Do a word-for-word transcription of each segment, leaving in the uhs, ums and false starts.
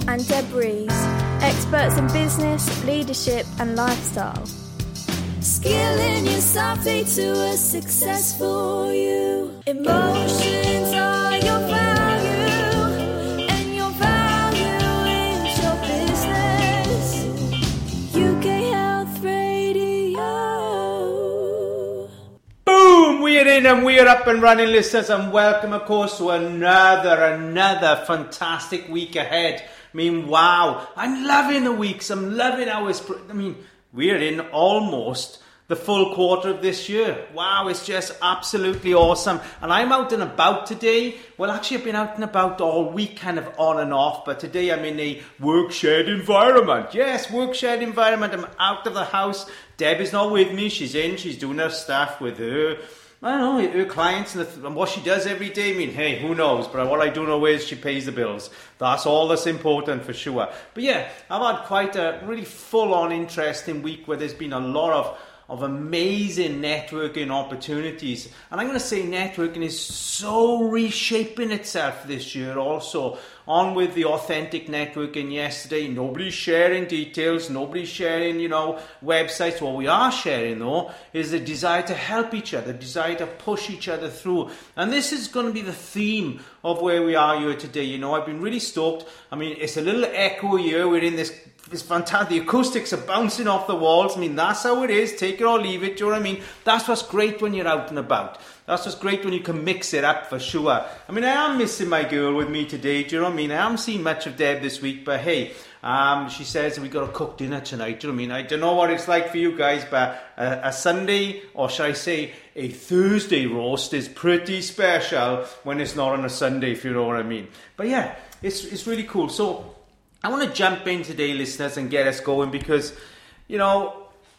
and Deb Rees, experts in business, leadership and lifestyle. Skilling yourself to a successful you. Emotions are your value, and your value is your business. U K Health Radio. Boom! We're in and we're up and running, listeners, and welcome, of course, to another, another fantastic week ahead. I mean, wow, I'm loving the weeks, I'm loving how it's, I mean, we're in almost the full quarter of this year. Wow, it's just absolutely awesome. And I'm out and about today. Well, actually, I've been out and about all week, kind of on and off, but today I'm in a work shared environment. Yes, work shared environment. I'm out of the house. Deb is not with me. She's in, she's doing her stuff with her, I don't know, her clients and, the, and what she does every day. I mean, hey, who knows? But what I do know is she pays the bills. That's all that's important for sure. But yeah, I've had quite a really full-on interesting week where there's been a lot of of amazing networking opportunities. And I'm going to say networking is so reshaping itself this year also. On with the authentic networking yesterday. Nobody's sharing details. Nobody's sharing, you know, websites. What we are sharing, though, is the desire to help each other, the desire to push each other through. And this is going to be the theme of where we are here today. You know, I've been really stoked. I mean, it's a little echo here. We're in this It's fantastic. The acoustics are bouncing off the walls. I mean, that's how it is. Take it or leave it. Do you know what I mean? That's what's great when you're out and about. That's what's great when you can mix it up for sure. I mean, I am missing my girl with me today. Do you know what I mean? I haven't seen much of Deb this week, but hey, um, she says we got to cook dinner tonight. Do you know what I mean? I don't know what it's like for you guys, but a, a Sunday, or should I say a Thursday roast is pretty special when it's not on a Sunday, if you know what I mean. But yeah, it's it's really cool. So I want to jump in today, listeners, and get us going because, you know,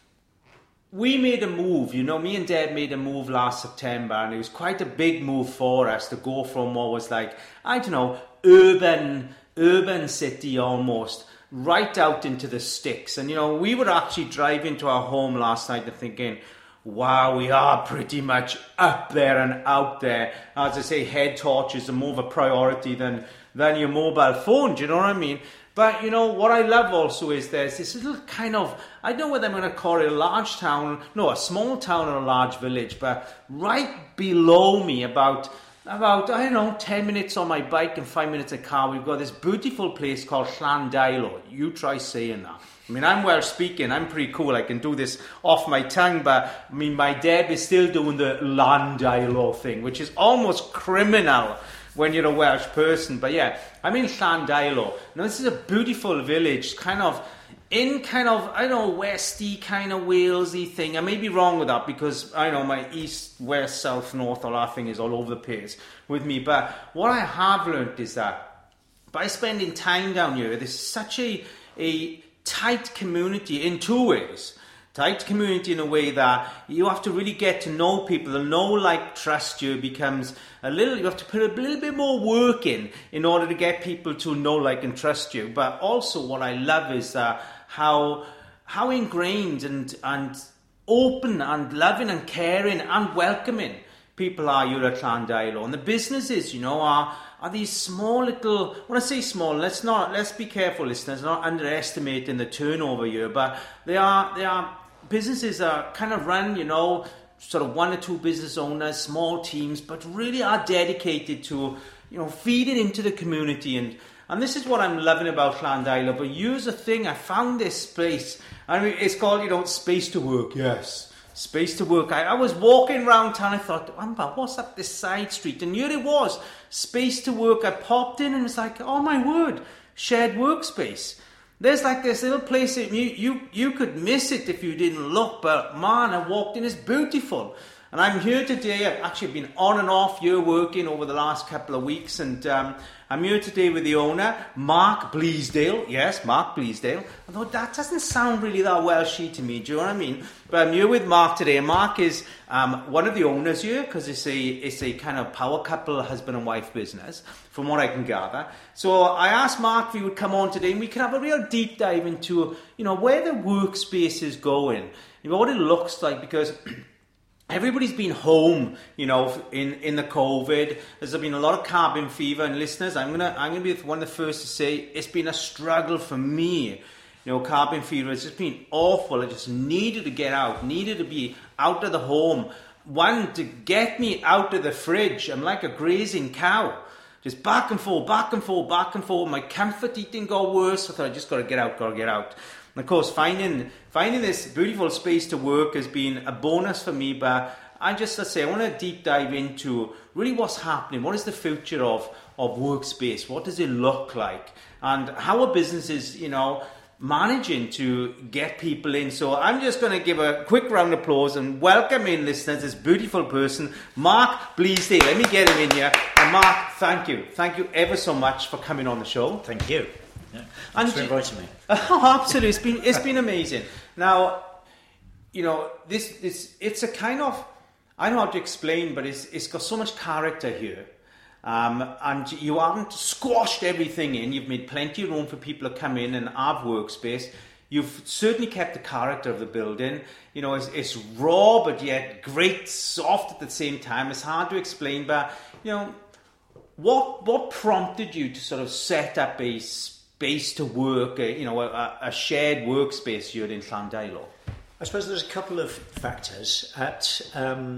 we made a move. You know, me and Deb made a move last September, and it was quite a big move for us to go from what was like, I don't know, urban, urban city almost, right out into the sticks. And, you know, we were actually driving to our home last night and thinking, wow, we are pretty much up there and out there. As I say, head torches are more of a priority than, than your mobile phone. Do you know what I mean? But, you know, what I love also is there's this little kind of, I don't know whether I'm going to call it a large town, no, a small town or a large village, but right below me, about, about I don't know, ten minutes on my bike and five minutes in a car, we've got this beautiful place called Llandeilo. You try saying that. I mean, I'm Welsh speaking, I'm pretty cool, I can do this off my tongue, but, I mean, my Deb is still doing the Llandeilo thing, which is almost criminal when you're a Welsh person. But yeah, I'm in Llandeilo. Now this is a beautiful village, kind of in kind of, I don't know, westy kind of Walesy thing. I may be wrong with that because I know my east, west, south, north, all that thing is all over the place with me. But what I have learned is that by spending time down here, there's such a, a tight community in two ways. Tight community in a way that you have to really get to know people. The know, like, trust you becomes a little, you have to put a little bit more work in in order to get people to know, like, and trust you. But also what I love is uh, how how ingrained and, and open and loving and caring and welcoming people are here at Llandeilo. And the businesses, you know, are are these small little, when I say small, let's not, let's be careful, listeners, not underestimating the turnover here, but they are, they are, businesses are kind of run, you know, sort of one or two business owners, small teams, but really are dedicated to, you know, feeding into the community. And and this is what I'm loving about Llandeilo. But here's the thing, I found this space, I mean, it's called, you know, Space to Work, yes. Space to Work. I, I was walking around town, I thought, what's up this side street? And here it was, Space to Work. I popped in and it's like, oh my word, shared workspace. There's like this little place that you, you, you could miss it if you didn't look, but man, I walked in, it's beautiful. And I'm here today, I've actually been on and off here working over the last couple of weeks, and um, I'm here today with the owner, Mark Bleasdale. Yes, Mark Bleasdale. Although that doesn't sound really that Welshy to me, do you know what I mean? But I'm here with Mark today, and Mark is um, one of the owners here, because it's a, it's a kind of power couple, husband and wife business, from what I can gather. So I asked Mark if he would come on today, and we could have a real deep dive into, you know, where the workspace is going, you know, what it looks like, because everybody's been home, you know, in, in the COVID. There's been a lot of cabin fever, and listeners, I'm gonna I'm gonna be one of the first to say it's been a struggle for me. You know, cabin fever has just been awful. I just needed to get out, needed to be out of the home. One, to get me out of the fridge. I'm like a grazing cow. Just back and forth, back and forth, back and forth. My comfort eating got worse. I thought, I just got to get out, got to get out. And of course, finding finding this beautiful space to work has been a bonus for me. But I just, let's say, I want to deep dive into really what's happening. What is the future of, of workspace? What does it look like? And how are businesses, you know, managing to get people in? So I'm just going to give a quick round of applause and welcome in, listeners, this beautiful person, Mark Bleasdale. Let me get him in here. And Mark, thank you. Thank you ever so much for coming on the show. Thank you. Yeah. Thanks for inviting me. Oh, absolutely. It's been, it's been amazing. Now, you know, this, this, it's a kind of, I don't know how to explain, but it's, it's got so much character here. Um, and you haven't squashed everything in. You've made plenty of room for people to come in and have workspace. You've certainly kept the character of the building. You know, it's, it's raw, but yet great, soft at the same time. It's hard to explain, but, you know, what what prompted you to sort of set up a space to work, a, you know, a, a shared workspace here in Llandilo? I suppose there's a couple of factors. At um,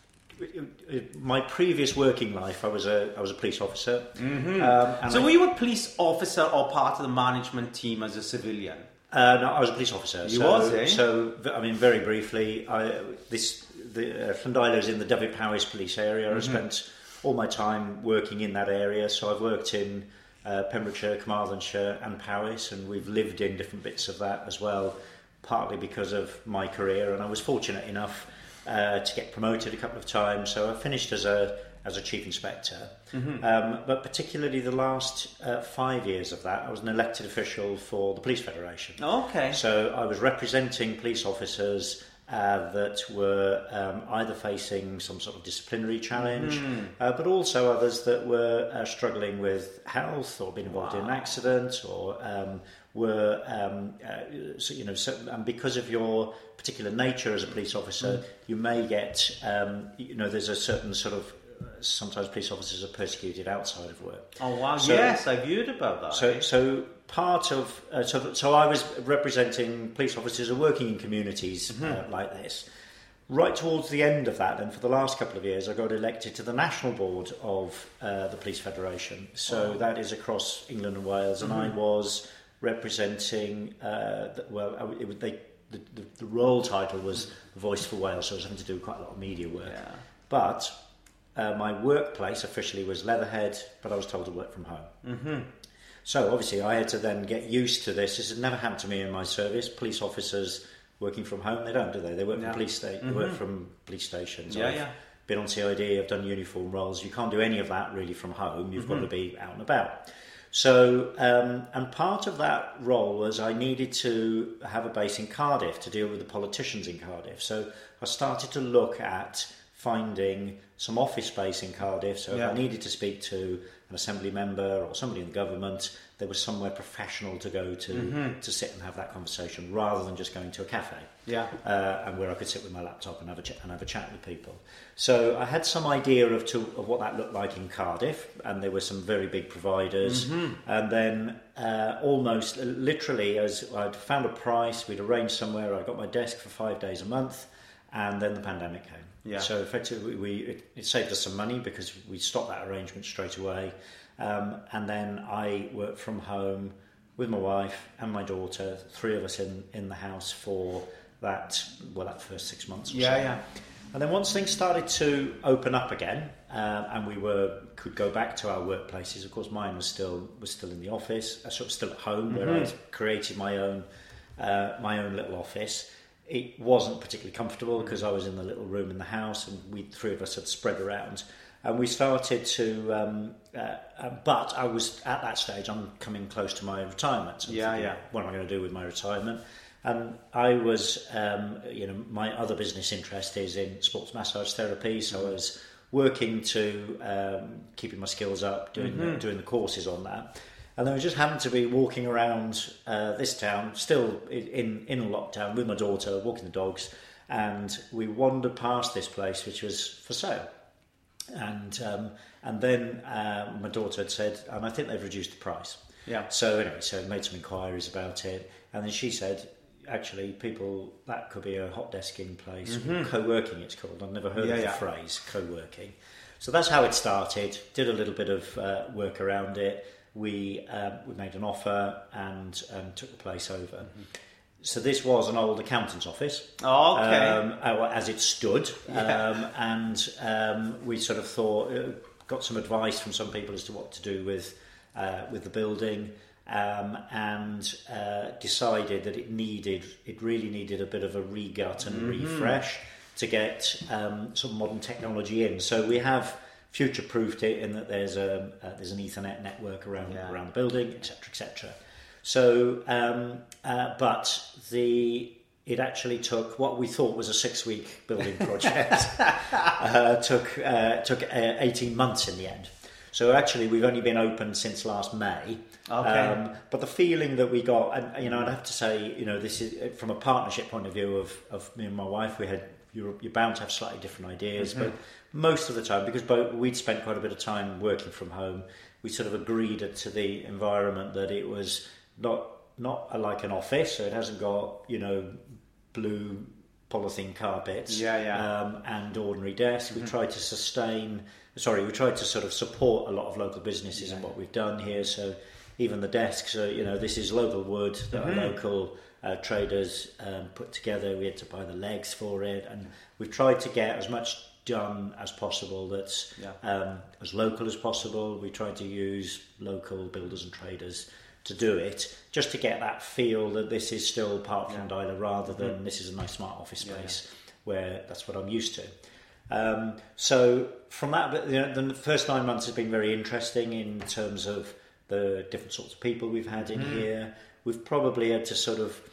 my previous working life, I was a I was a police officer. Mm-hmm. Um, and so I, were you a police officer or part of the management team as a civilian? Uh, no, I was a police officer. You so, was, eh? So, I mean, very briefly, I, this the uh, Llandilo's in the Dyfed-Powys police area. Mm-hmm. I spent all my time working in that area. So I've worked in uh, Pembrokeshire, Carmarthenshire, and Powys, and we've lived in different bits of that as well. Partly because of my career, and I was fortunate enough uh, to get promoted a couple of times. So I finished as a as a chief inspector, mm-hmm. um, but particularly the last uh, five years of that, I was an elected official for the Police Federation. Okay. So I was representing police officers uh, that were um, either facing some sort of disciplinary challenge, mm. uh, but also others that were uh, struggling with health or been involved wow. in an accident or um, were, um, uh, so, you know, so, and because of your particular nature as a police officer, mm. you may get, um, you know, there's a certain sort of, sometimes police officers are persecuted outside of work. Oh wow! So, yes, I've heard about that. So, so part of uh, so, so I was representing police officers who are working in communities mm-hmm. uh, like this. Right towards the end of that, and for the last couple of years, I got elected to the national board of uh, the Police Federation. So wow. that is across England and Wales, and mm-hmm. I was representing. Uh, the, well, it would they. The, the, the role title was Voice for Wales, so I was having to do quite a lot of media work. Yeah. But Uh, my workplace officially was Leatherhead, but I was told to work from home. Mm-hmm. So obviously I had to then get used to this. This had never happened to me in my service. Police officers working from home, they don't, do they? They work no. from police sta- mm-hmm. They work from police stations. Yeah, I've yeah. been on C I D, I've done uniform roles. You can't do any of that really from home. You've mm-hmm. got to be out and about. So, um, and part of that role was I needed to have a base in Cardiff to deal with the politicians in Cardiff. So I started to look at finding some office space in Cardiff, so yeah. if I needed to speak to an assembly member or somebody in the government, there was somewhere professional to go to mm-hmm. to sit and have that conversation rather than just going to a cafe. Yeah, uh, and where I could sit with my laptop and have a ch- and have a chat with people. So I had some idea of to of what that looked like in Cardiff, and there were some very big providers. Mm-hmm. And then uh, almost literally, as I'd found a price, we'd arranged somewhere. I got my desk for five days a month, and then the pandemic came. Yeah. So effectively, we it, it saved us some money because we stopped that arrangement straight away, um, and then I worked from home with my wife and my daughter, three of us in, in the house for that well that first six months. Or yeah, so. yeah. And then once things started to open up again, uh, and we were could go back to our workplaces. Of course, mine was still was still in the office, uh, sort of still at home, mm-hmm. where I'd created my own uh, my own little office. It wasn't particularly comfortable because I was in the little room in the house, and we three of us had spread around, and we started to. Um, uh, uh, but I was at that stage. I'm coming close to my retirement. So yeah, thinking, yeah. What am I going to do with my retirement? And I was, um, you know, my other business interest is in sports massage therapy, so I was working to um, keeping my skills up, doing mm-hmm. the, doing the courses on that. And then I just happened to be walking around uh, this town, still in in a lockdown with my daughter, walking the dogs, and we wandered past this place, which was for sale. And um, and then uh, my daughter had said, and I think they've reduced the price. Yeah. So anyway, so I made some inquiries about it, and then she said, actually, people, that could be a hot desking place, mm-hmm. co-working it's called. I've never heard yeah, of the yeah. phrase co-working. So that's how it started. Did a little bit of uh, work around it. We um, we made an offer and um, took the place over. Mm-hmm. So this was an old accountant's office, oh, okay. um, as it stood, yeah. um, and um, we sort of thought, uh, got some advice from some people as to what to do with uh, with the building, um, and uh, decided that it needed, it really needed a bit of a regut and mm-hmm. refresh to get um, some modern technology in. So we have future-proofed it in that there's a uh, there's an Ethernet network around yeah. around the building, et cetera, et cetera. So, um, uh, but the it actually took what we thought was a six-week building project uh, took uh, took uh, eighteen months in the end. So actually, we've only been open since last May. Okay. Um, but the feeling that we got, and you know, I'd have to say, you know, this is from a partnership point of view of of me and my wife. We had you're, you're bound to have slightly different ideas, mm-hmm. but most of the time, because both, we'd spent quite a bit of time working from home, we sort of agreed to the environment that it was. Not not a, like an office, so it hasn't got, you know, blue polythene carpets yeah, yeah. Um, and ordinary desks. Mm-hmm. We tried to sustain, sorry, we tried to sort of support a lot of local businesses yeah. in what we've done here. So even the desks, are, you know, this is local wood that mm-hmm. our local uh, traders um, put together. We had to buy the legs for it, and we've tried to get as much done as possible that's yeah. um, as local as possible. We tried to use local builders and traders to do it, just to get that feel that this is still part of Llandeilo yeah. rather than mm-hmm. this is a nice smart office space yeah, yeah. where that's what I'm used to. Um, so from that, you know, the first nine months has been very interesting in terms of the different sorts of people we've had in mm. here. We've probably had to sort of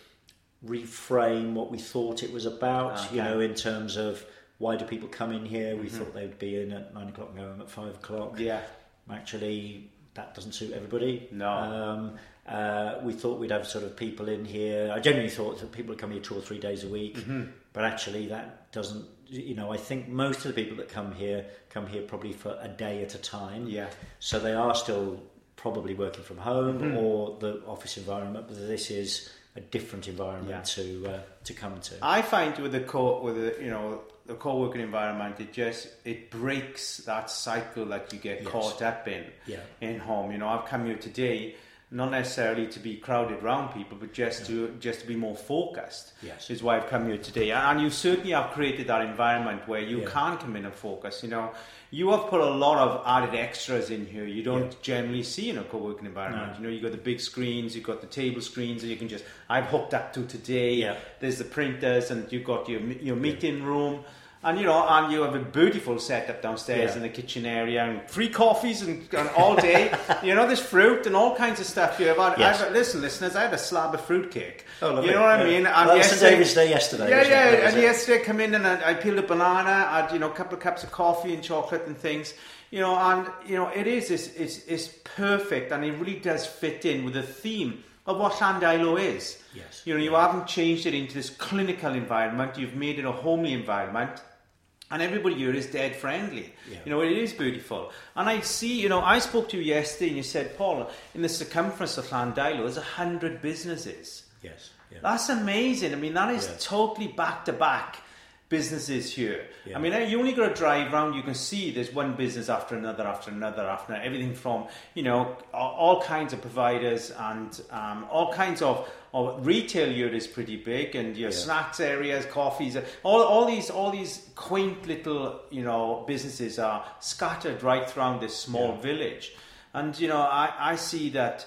reframe what we thought it was about, okay. you know, in terms of why do people come in here? We mm-hmm. thought they would be in at nine o'clock and go home at five o'clock. Yeah. Actually, that doesn't suit everybody. No. Um, uh, we thought we'd have sort of people in here. I genuinely thought that people would come here two or three days a week, mm-hmm. but actually that doesn't, you know, I think most of the people that come here come here probably for a day at a time. Yeah. So they are still probably working from home mm-hmm. or the office environment, but this is a different environment yeah. to uh, to come to. I find with the co with the you know the co-working environment, it just it breaks that cycle that you get yes. caught up in yeah. in home. You know, I've come here today not necessarily to be crowded around people, but just yeah. to just to be more focused. Yes, is why I've come here today, and you certainly have created that environment where you yeah. can come in and focus. You know, you have put a lot of added extras in here you don't yeah. generally see in a co-working environment. No. You know, you got the big screens, you got the table screens that you can just. I've hooked up to today. Yeah. There's the printers, and you've got your your meeting yeah. room. And you know, and you have a beautiful setup downstairs yeah. in the kitchen area, and free coffees and, and all day. You know, there's fruit and all kinds of stuff here. I've, yes. I've, listen, listeners, I had a slab of fruit cake. Oh, lovely. You know what yeah. I mean? And well, yesterday, Saint David's Day yesterday. Yeah, yeah. It? And yesterday, I come in and I, I peeled a banana. I had, you know, a couple of cups of coffee and chocolate and things. You know, and you know, it is it's it's, it's perfect, and it really does fit in with the theme of what Llandeilo is. Yes. You know, you haven't changed it into this clinical environment. You've made it a homely environment. And everybody here is dead friendly. Yeah. You know, it is beautiful. And I see, you know, I spoke to you yesterday and you said, Paul, in the circumference of Llandeilo, there's a hundred businesses. Yes. Yeah. That's amazing. I mean, that is yeah. totally back-to-back businesses here. Yeah. I mean, you only got to drive around, you can see there's one business after another, after another, after another. Everything from, you know, all kinds of providers and um, all kinds of, of retail here is pretty big, and your yeah. snacks areas, coffees, all all these all these quaint little, you know, businesses are scattered right throughout this small yeah. village. And you know, I, I see that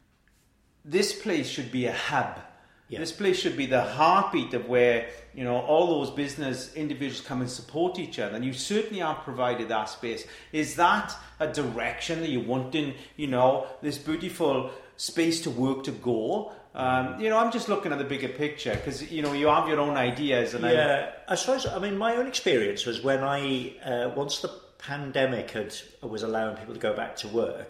this place should be a hub. Yeah. This place should be the heartbeat of where, you know, all those business individuals come and support each other. And you certainly have provided that space. Is that a direction that you want in, you know, this beautiful space to work to go? Um, you know, I'm just looking at the bigger picture because, you know, you have your own ideas. And yeah, I, I suppose, I mean, my own experience was when I, uh, once the pandemic had was allowing people to go back to work,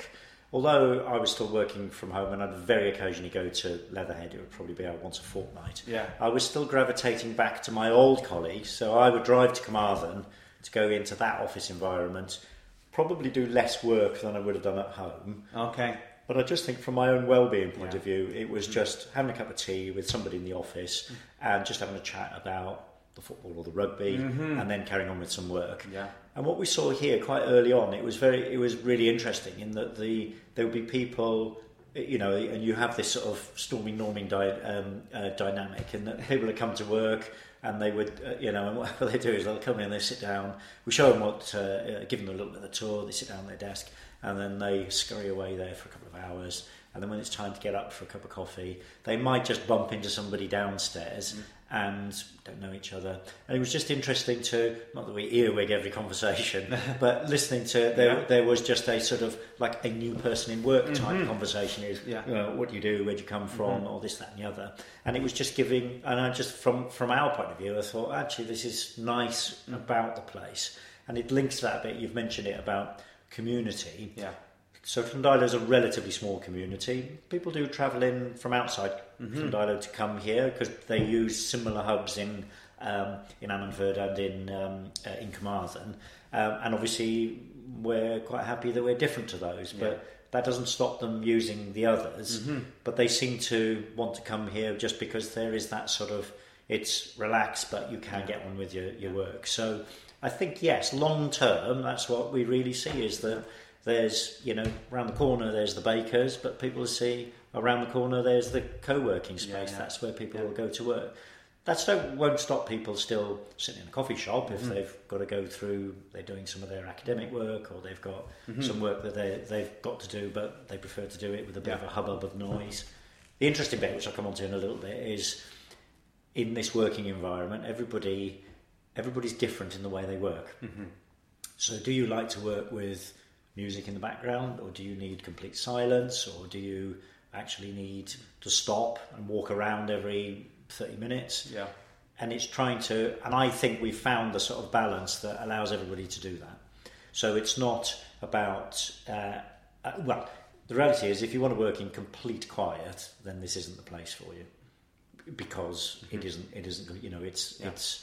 although I was still working from home and I'd very occasionally go to Leatherhead, it would probably be out once a fortnight. Yeah. I was still gravitating back to my old colleagues, so I would drive to Carmarthen to go into that office environment, probably do less work than I would have done at home. Okay. But I just think from my own well-being point Yeah. of view, it was Mm. just having a cup of tea with somebody in the office mm. and just having a chat about the football or the rugby, mm-hmm. and then carrying on with some work. Yeah. And what we saw here quite early on, it was very, it was really interesting in that the there would be people, you know, and you have this sort of storming norming di- um, uh, dynamic, and that people would come to work and they would, uh, you know, and what they do is they'll come in, they sit down, we show them what, uh, uh, give them a little bit of the tour, they sit down at their desk, and then they scurry away there for a couple of hours. And then when it's time to get up for a cup of coffee, they might just bump into somebody downstairs mm. and don't know each other. And it was just interesting to, not that we earwig every conversation, but listening to, there, yeah. there was just a sort of like a new person in work type mm-hmm. conversation. Is, yeah. you know, what do you do, where do you come from, mm-hmm. or this, that and the other. And it was just giving, and I just, from, from our point of view, I thought, actually, this is nice mm-hmm. about the place. And it links to that a bit, you've mentioned it about community. Yeah. So Llandilo is a relatively small community. People do travel in from outside mm-hmm. Llandilo to come here because they use similar hubs in um, in Ammanford and in um, uh, in Carmarthen. Um, and obviously we're quite happy that we're different to those, but yeah. that doesn't stop them using the others. Mm-hmm. But they seem to want to come here just because there is that sort of, it's relaxed, but you can get on with your, your work. So I think, yes, long term, that's what we really see is that there's, you know, around the corner there's the bakers, but people see around the corner there's the co-working space. Yeah, yeah. That's where people yeah. will go to work. That don't, won't stop people still sitting in a coffee shop if mm-hmm. they've got to go through, they're doing some of their academic work or they've got mm-hmm. some work that they, they've got to do, but they prefer to do it with a bit yeah. of a hubbub of noise. The interesting bit, which I'll come on to in a little bit, is in this working environment, everybody everybody's different in the way they work. Mm-hmm. So do you like to work with music in the background, or do you need complete silence, or do you actually need to stop and walk around every thirty minutes? Yeah. And it's trying to, and I think we've found the sort of balance that allows everybody to do that. So it's not about, uh, uh, well, the reality is if you want to work in complete quiet, then this isn't the place for you, because mm-hmm. it isn't, it isn't, you know, it's, yeah. it's,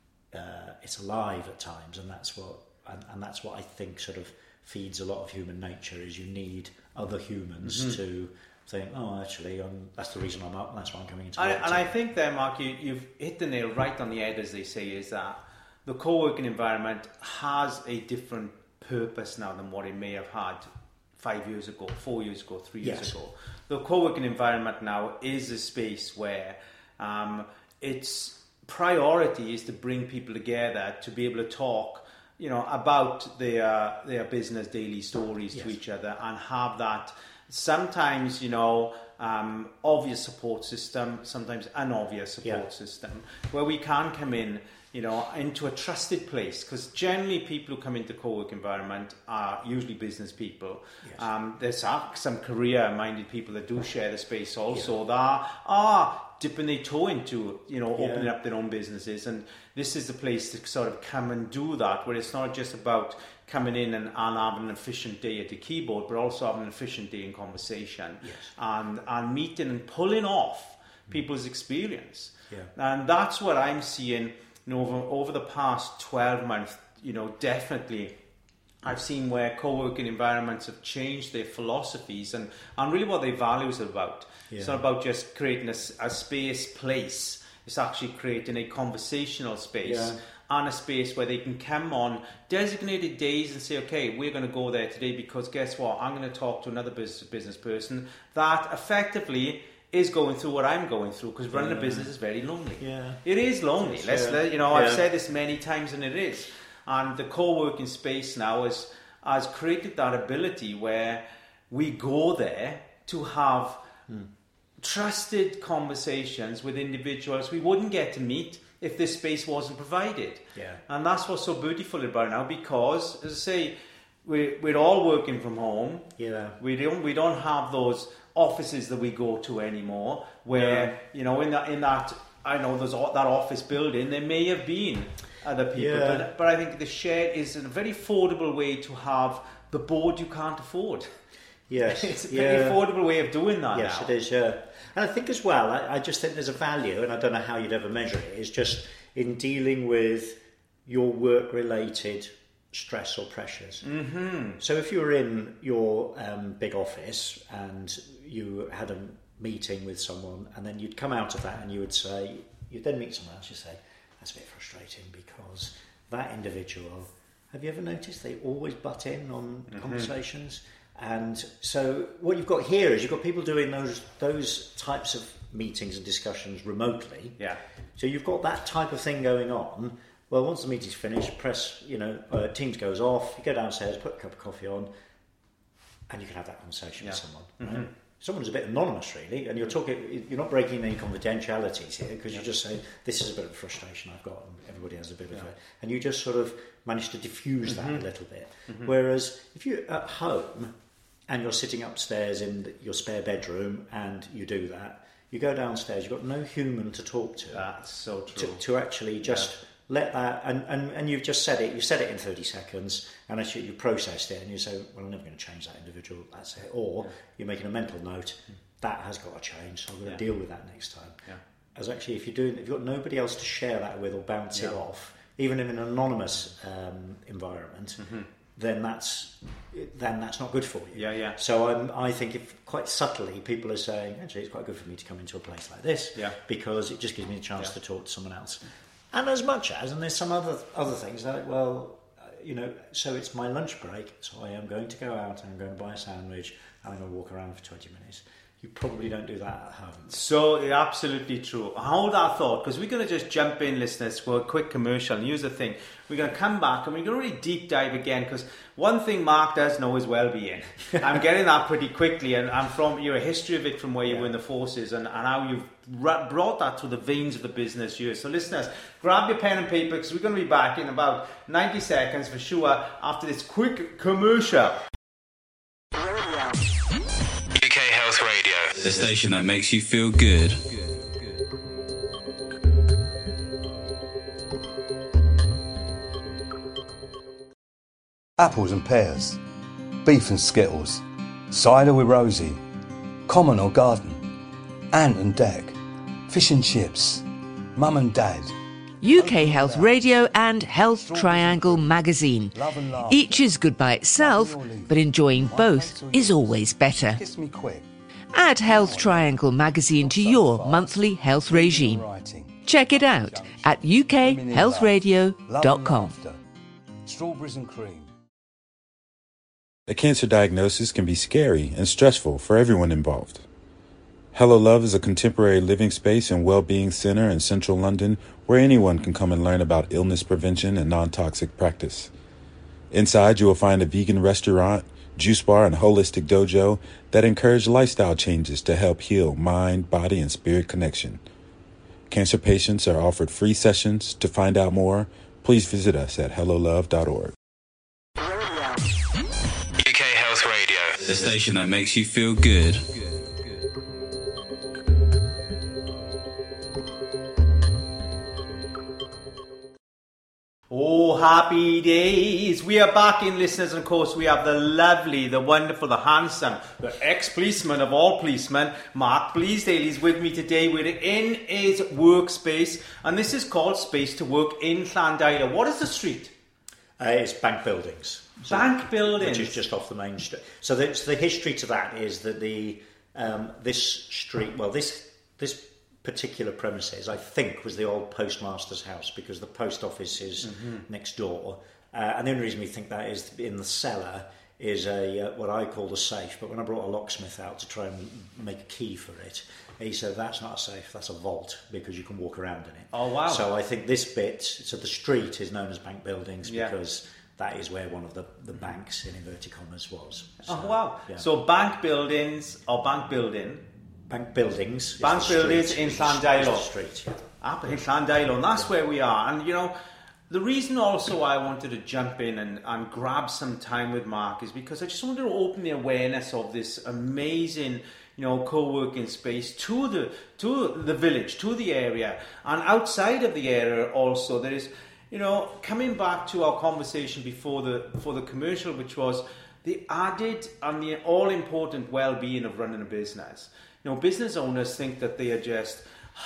uh, it's alive at times, and that's what, and, and that's what I think sort of feeds a lot of human nature, is you need other humans mm-hmm. to think, oh, actually, um, that's the reason I'm up, and that's why I'm coming into work. And, and I think there, Mark, you, you've hit the nail right on the head, as they say, is that the co-working environment has a different purpose now than what it may have had five years ago, four years ago, three years yes. ago. The co-working environment now is a space where um, its priority is to bring people together to be able to talk, you know, about their their business daily stories yes. to each other, and have that sometimes, you know, um, obvious support system, sometimes unobvious support yeah. system, where we can come in, you know, into a trusted place, because generally people who come into co-work environment are usually business people. Yes. Um, there's uh, some career-minded people that do share the space also, yeah. that are dipping their toe into, you know, opening yeah. up their own businesses, and this is the place to sort of come and do that, where it's not just about coming in and, and having an efficient day at the keyboard, but also having an efficient day in conversation yes. and, and meeting and pulling off people's experience. Yeah. And that's what I'm seeing, you know, over, over the past twelve months, you know, definitely I've seen where co-working environments have changed their philosophies and, and really what their values are about. Yeah. It's not about just creating a, a space place. It's actually creating a conversational space yeah. and a space where they can come on designated days and say, okay, we're going to go there today because guess what? I'm going to talk to another business, business person that effectively is going through what I'm going through, because running yeah. a business is very lonely. Yeah. It is lonely. It's, Let's, uh, let, you know, yeah. I've said this many times, and it is. And the co-working space now is, has created that ability where we go there to have mm. trusted conversations with individuals we wouldn't get to meet if this space wasn't provided. Yeah. And that's what's so beautiful about it now, because, as I say, we, we're all working from home. Yeah. We don't we don't have those offices that we go to anymore, where yeah. you know in that in that I know there's that office building there may have been other people, yeah. but but I think the shared is a very affordable way to have the board you can't afford. Yes. It's a yeah. pretty affordable way of doing that Yes, now. it is, yeah. And I think as well, I, I just think there's a value, and I don't know how you'd ever measure it, is just in dealing with your work-related stress or pressures. Mm-hmm. So if you were in your um, big office and you had a meeting with someone, and then you'd come out of that and you would say, you'd then meet someone else, you'd say, that's a bit frustrating because that individual, have you ever noticed they always butt in on mm-hmm. conversations? And so what you've got here is you've got people doing those those types of meetings and discussions remotely. Yeah. So you've got that type of thing going on. Well, once the meeting's finished, press, you know, uh, Teams goes off, you go downstairs, put a cup of coffee on, and you can have that conversation yeah. with someone. Right? Mm-hmm. Someone's a bit anonymous, really, and you're talking. You're not breaking any confidentialities here because yeah. you just say, "This is a bit of frustration I've got," and everybody has a bit yeah. of it, and you just sort of manage to diffuse that mm-hmm. a little bit. Mm-hmm. Whereas if you're at home and you're sitting upstairs in your spare bedroom and you do that, you go downstairs, you've got no human to talk to. That's so true. To, to actually just yeah. let that, and, and, and you've just said it, you said it in thirty seconds, and actually you processed it, and you say, well, I'm never going to change that individual, that's it. Or yeah. you're making a mental note, that has got to change, so I'm going to yeah. deal with that next time. Yeah. As actually, if you're doing, if you've got nobody else to share that with or bounce yeah. it off, even in an anonymous um, environment, mm-hmm. then that's then that's not good for you. Yeah, yeah. So I'm, I think if quite subtly people are saying, actually, it's quite good for me to come into a place like this yeah. because it just gives me a chance yeah. to talk to someone else. And as much as, and there's some other other things like, well, you know, so it's my lunch break, so I am going to go out and I'm going to buy a sandwich and I'm going to walk around for twenty minutes. You probably don't do that at home. So, absolutely true. Hold that thought, because we're going to just jump in, listeners, for a quick commercial. And here's the thing. We're going to come back and we're going to really deep dive again, because one thing Mark does know is well-being. I'm getting that pretty quickly, and I'm from your history of it from where you yeah. were in the forces and, and how you've brought that to the veins of the business here. So, listeners, grab your pen and paper, because we're going to be back in about ninety seconds for sure after this quick commercial. U K Health Radio, the station that makes you feel good. Apples and pears, beef and skittles, cider with Rosie, common or garden, ant and deck, fish and chips, mum and dad. U K Health Radio and Health Triangle magazine. Each is good by itself, but enjoying both is always better. Add Health Triangle magazine to your monthly health regime. Check it out at u k health radio dot com. Strawberries and cream. A cancer diagnosis can be scary and stressful for everyone involved. Hello Love is a contemporary living space and well-being center in central London where anyone can come and learn about illness prevention and non-toxic practice. Inside, you will find a vegan restaurant, juice bar, and holistic dojo that encourage lifestyle changes to help heal mind, body, and spirit connection. Cancer patients are offered free sessions. To find out more, please visit us at hello love dot org. U K Health Radio, the station that makes you feel good. Oh, happy days. We are back in, listeners, and of course we have the lovely, the wonderful, the handsome, the ex-policeman of all policemen, Mark Bleasdale. He's with me today. We're in his workspace, and this is called Space to Work in Llandilo. What is the street? Uh, it's Bank Buildings. So, Bank Buildings. Which is just off the main street. So the, so the history to that is that the um, this street, well, this this particular premises, I think, was the old postmaster's house because the post office is mm-hmm. next door. Uh, and the only reason we think that is in the cellar is a uh, what I call the safe. But when I brought a locksmith out to try and make a key for it, he said, that's not a safe, that's a vault, because you can walk around in it. Oh, wow. So I think this bit, so the street is known as Bank Buildings yeah. because that is where one of the, the banks, in inverted commas, was. So, oh, wow. Yeah. So Bank Buildings, or Bank Building... Bank Buildings. Bank Buildings in Llandilo. Street, yeah. Up in Llandilo, and that's where we are. And, you know, the reason also I wanted to jump in and, and grab some time with Mark is because I just wanted to open the awareness of this amazing, you know, co-working space to the to the village, to the area, and outside of the area also. There is, you know, coming back to our conversation before the before the commercial, which was the added and the all-important well-being of running a business. You know, business owners think that they are just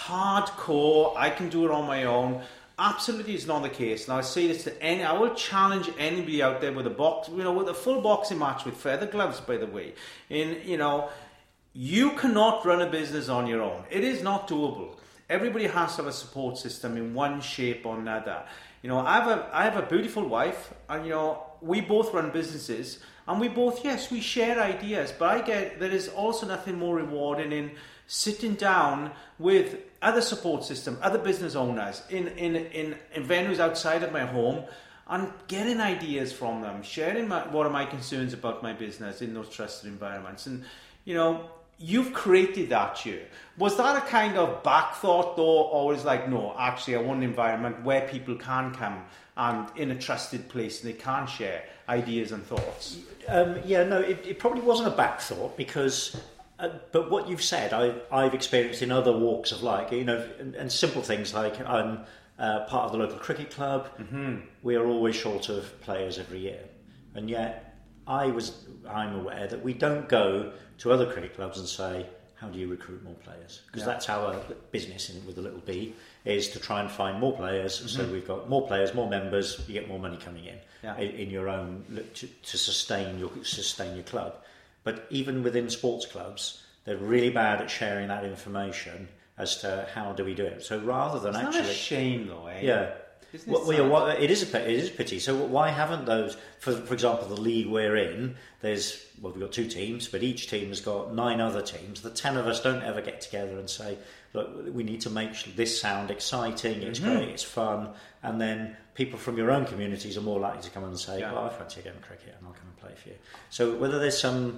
hardcore, I can do it on my own. Absolutely is not the case. And I say this to any, I will challenge anybody out there with a box, you know, with a full boxing match with feather gloves, by the way. In, you know, you cannot run a business on your own. It is not doable. Everybody has to have a support system in one shape or another. You know, I have a, I have a beautiful wife, and, you know, we both run businesses, and we both, yes, we share ideas, but I get, there is also nothing more rewarding in sitting down with other support system, other business owners in, in, in, in venues outside of my home and getting ideas from them, sharing my, what are my concerns about my business in those trusted environments. And, you know, you've created that here. Was that a kind of back thought though, or was like, no, actually I want an environment where people can come and in a trusted place and they can share ideas and thoughts? Um, yeah, no, it, it probably wasn't a back thought because... Uh, but what you've said, I, I've experienced in other walks of life, you know, and, and simple things like I'm uh, part of the local cricket club. Mm-hmm. We are always short of players every year, and yet I was I'm aware that we don't go to other cricket clubs and say, how do you recruit more players? Because yeah. that's our business in, with a little b, is to try and find more players. Mm-hmm. So we've got more players, more members, you get more money coming in yeah. in, in your own to, to sustain your sustain your club. But even within sports clubs, they're really bad at sharing that information as to how do we do it. So rather than it's actually, not a shame though, eh? Yeah, Isn't well, it, well, well, it is a it is a pity. So why haven't those? For for example, the league we're in, there's well, we've got two teams, but each team has got nine other teams. The ten of us don't ever get together and say, look, we need to make this sound exciting. It's mm-hmm. great, it's fun, and then people from your own communities are more likely to come and say, yeah. well, I fancy a game of cricket, and I'll come and play for you. So whether there's some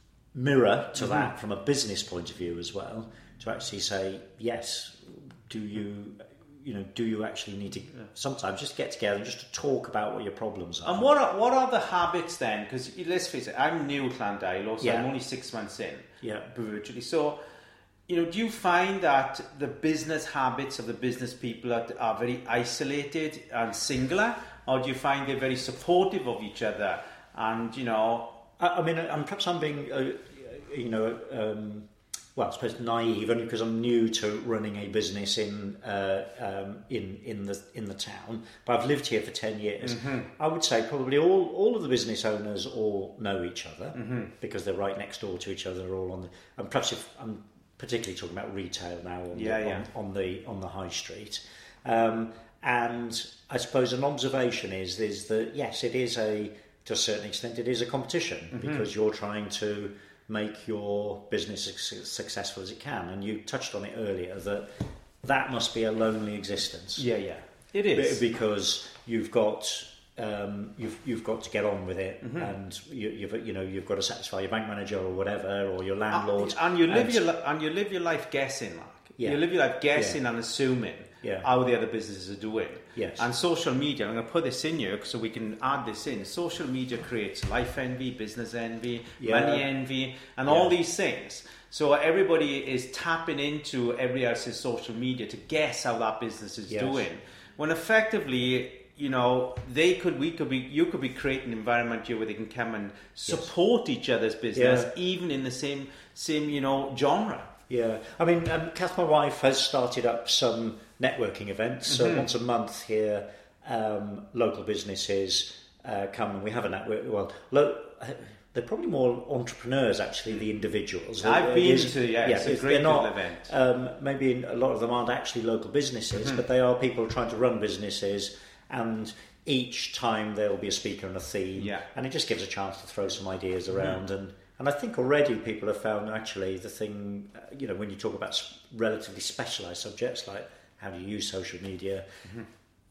mirror to mm-hmm. that from a business point of view as well, to actually say, yes, do you, you know, do you actually need to sometimes just get together and just to talk about what your problems are? And what are, what are the habits then? Because let's face it, I'm new at Llandilo, so yeah. I'm only six months in, yeah, virtually. So, you know, do you find that the business habits of the business people are, are very isolated and singular, or do you find they're very supportive of each other? And, you know, I, I mean, I'm, perhaps I'm being, uh, you know, um, well, I suppose naive, only because I'm new to running a business in uh, um, in in the in the town. But I've lived here for ten years. Mm-hmm. I would say probably all all of the business owners all know each other mm-hmm. because they're right next door to each other. All on the, and perhaps if I'm particularly talking about retail now on, yeah, the, yeah. on, on the on the high street. Um, and I suppose an observation is is that yes, it is a to a certain extent it is a competition mm-hmm. because you're trying to make your business as successful as it can, and you touched on it earlier that that must be a lonely existence. Yeah, yeah, it is because you've got um, you've you've got to get on with it, mm-hmm. and you, you've you know you've got to satisfy your bank manager or whatever, or your landlord, and, and you live and, your and you live your life guessing, like yeah. you live your life guessing yeah. and assuming. Yeah. How the other businesses are doing. Yes. And social media, I'm going to put this in here so we can add this in. Social media creates life envy, business envy, yeah. money envy, and yeah. all these things. So everybody is tapping into everybody else's social media to guess how that business is yes. doing. When effectively, you know, they could, we could be, you could be creating an environment here where they can come and support yes. each other's business, yeah. even in the same, same, you know, genre. Yeah, I mean, um, Kath, my wife, has started up some networking events. So mm-hmm. once a month here, um, local businesses uh, come and we have a network. Well, lo- they're probably more entrepreneurs, actually, the individuals. I've it, been it is, to, yeah, yeah it's a great not, little event. Um, maybe a lot of them aren't actually local businesses, mm-hmm. but they are people trying to run businesses, and each time there will be a speaker and a theme, yeah. and it just gives a chance to throw some ideas around mm-hmm. and And I think already people have found actually the thing, you know, when you talk about relatively specialised subjects like how do you use social media, mm-hmm.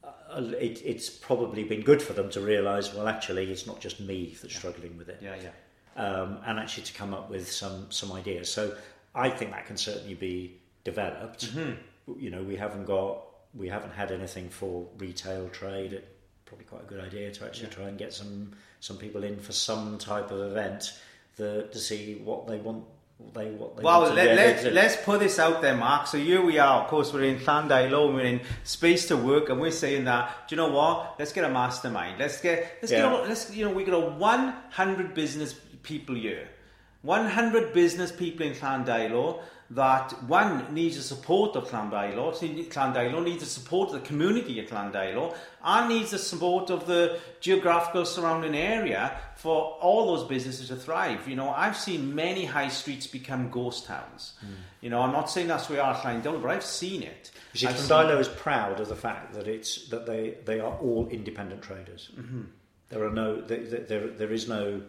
uh, it, it's probably been good for them to realise, well, actually, it's not just me that's yeah. struggling with it. Yeah, yeah. Um, and actually to come up with some, some ideas. So I think that can certainly be developed. Mm-hmm. You know, we haven't got, we haven't had anything for retail trade. It's probably quite a good idea to actually yeah. try and get some, some people in for some type of event. The, to see what they want what they what they Well, want to let, do. let, They- let's put this out there, Mark. So here we are, of course, we're in Llandailo, we're in Space to Work, and we're saying that, do you know what? Let's get a mastermind. Let's get, let's Yeah. get, a, let's, you know, we got a one hundred business people here. one hundred business people in Llandailo that, one, needs the support of Llandailo, Llandailo needs the support of the community at Llandailo, and needs the support of the geographical surrounding area for all those businesses to thrive. You know, I've seen many high streets become ghost towns. Mm. You know, I'm not saying that's where we are at Llandailo, but I've seen it. You see, Llandailo is proud of the fact that it's that they, they are all independent traders. Mm-hmm. There are no, there, there, there is no...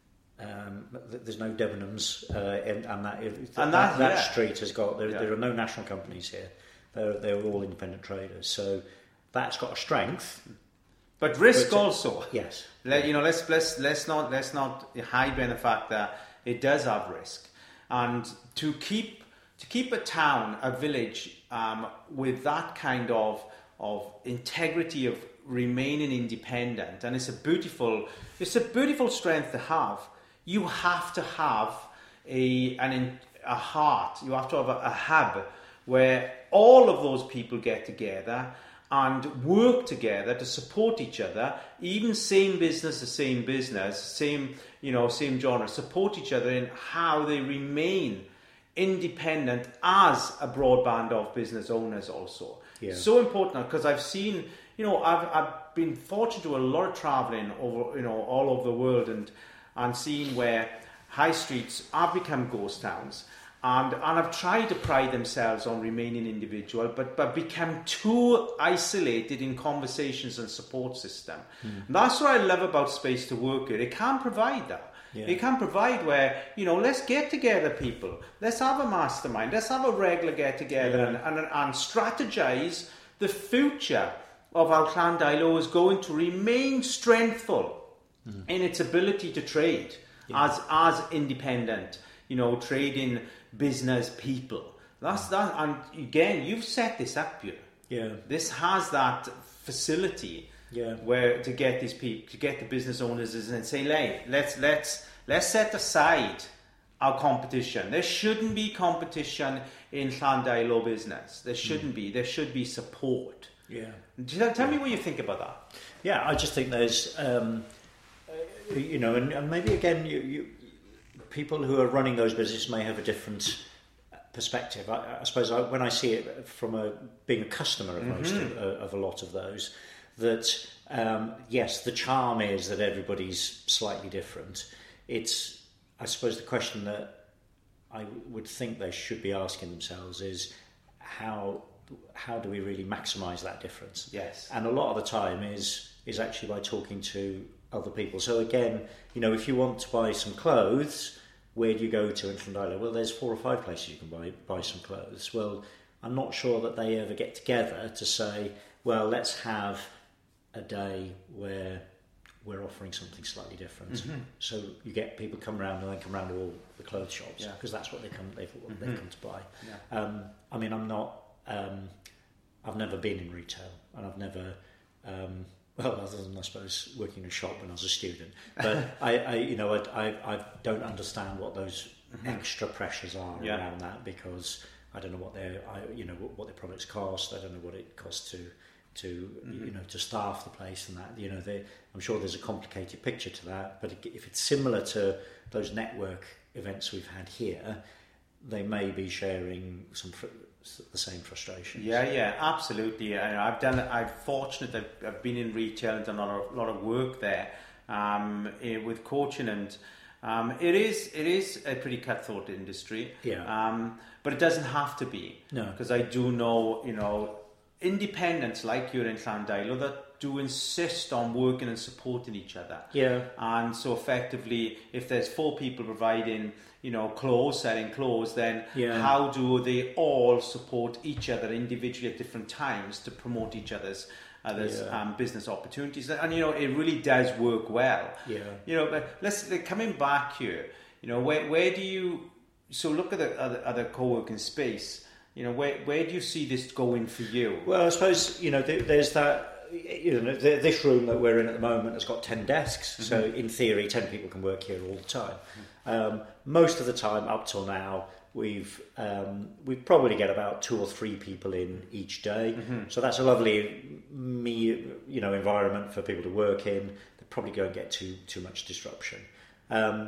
Um, there's no Debenhams, uh, and, and that and that, that, that yeah. street has got. There, yeah. there are no national companies here. They're they're all independent traders. So that's got a strength, but risk but, uh, also. Yes, Let, you know, let's let's let's not let's not hide behind the fact that it does have risk, and to keep to keep a town, a village, um, with that kind of of integrity of remaining independent, and it's a beautiful it's a beautiful strength to have. You have to have a an a heart. You have to have a, a hub where all of those people get together and work together to support each other. Even same business, the same business, same you know, same genre, support each other in how they remain independent as a broad band of business owners. Also, yeah. So important because I've seen. You know, I've I've been fortunate to do a lot of travelling over, you know, all over the world and and seeing where high streets have become ghost towns, and and have tried to pride themselves on remaining individual, but but become too isolated in conversations and support system. Mm. And that's what I love about Space to Work here. It can provide that. Yeah. It can provide where, you know, let's get together, people. Let's have a mastermind. Let's have a regular get together yeah. and, and and strategize the future of how Llandailo is going to remain strengthful mm. in its ability to trade yeah. as as independent, you know, trading business people. That's that. And again, you've set this up here. Yeah, this has that facility. Yeah, where to get these people, to get the business owners, and say, "Hey, let's let's let's set aside our competition. There shouldn't be competition in Llandailo business. There shouldn't mm. be. There should be support." Yeah. Tell, tell me what you think about that. Yeah, I just think there's, um, you know, and, and maybe again, you, you people who are running those businesses may have a different perspective. I, I suppose I, when I see it from a being a customer of mm-hmm. most of, of a lot of those, that um, yes, the charm is that everybody's slightly different. It's, I suppose, the question that I would think they should be asking themselves is how. How do we really maximise that difference? Yes. And a lot of the time is is actually by talking to other people. So again, you know, if you want to buy some clothes, where do you go to in Llandailo? Well, there's four or five places you can buy buy some clothes. Well, I'm not sure that they ever get together to say, well, let's have a day where we're offering something slightly different. Mm-hmm. So you get people come around and they come around to all the clothes shops because yeah. that's what they come they've, mm-hmm. they've come to buy. Yeah. Um, I mean, I'm not. Um, I've never been in retail, and I've never, um, well, other than I suppose working in a shop when I was a student. But I, I you know, I, I, I don't understand what those mm-hmm. extra pressures are yeah. around that because I don't know what their, I, you know, what, what their products cost. I don't know what it costs to, to mm-hmm. you know, to staff the place and that. You know, they, I'm sure there's a complicated picture to that. But if it's similar to those network events we've had here, they may be sharing some. Fr- the same frustration. Yeah, yeah, absolutely. And I've done. I'm fortunate. I've, I've been in retail and done a lot of, lot of work there um, with coaching, and um, it is it is a pretty cutthroat industry. Yeah. Um, but it doesn't have to be. No. Because I do know, you know, independents like you're in Llandailo that do insist on working and supporting each other. Yeah. And so effectively, if there's four people providing, you know, clothes, selling clothes, then yeah. how do they all support each other individually at different times to promote each other's others yeah. um, business opportunities? And, you know, it really does work well. Yeah. You know, but let's, like, coming back here, you know, where where do you, so look at the other, other co-working space, you know, where where do you see this going for you? Well, I suppose, you know, there, there's that, you know, th- this room that we're in at the moment has got ten desks, Mm-hmm. so in theory, ten people can work here all the time. Um, most of the time, up till now, we've um, we probably get about two or three people in each day. Mm-hmm. So that's a lovely, me, you know, environment for people to work in. They probably don't get too too much disruption. Um,